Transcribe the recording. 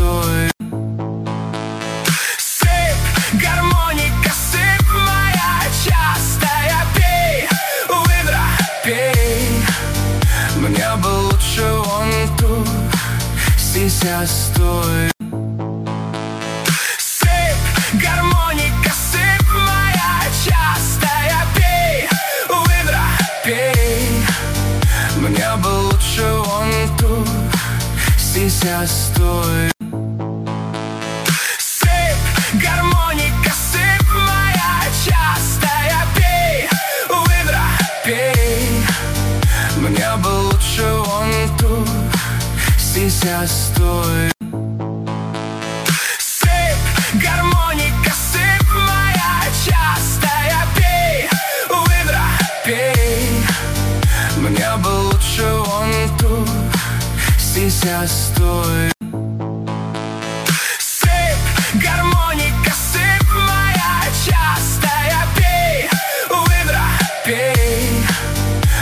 стой. Сыпь, гармоника, сыпь моя частая, пей, выдра, пей. Мне бы лучше вон тут, сейчас стой. Сыпь, гармоника, сыпь моя частая, пей, выдра, пей. Мне бы лучше вон тут, сейчас стой. Сыпь, гармоника, сыпь моя частая, пей, выдра, пей. Мне бы лучше вон тут, сейчас стой. Сыпь, гармоника, сыпь моя частая, пей, выдра, пей. Мне бы лучше вон тут, сейчас стой.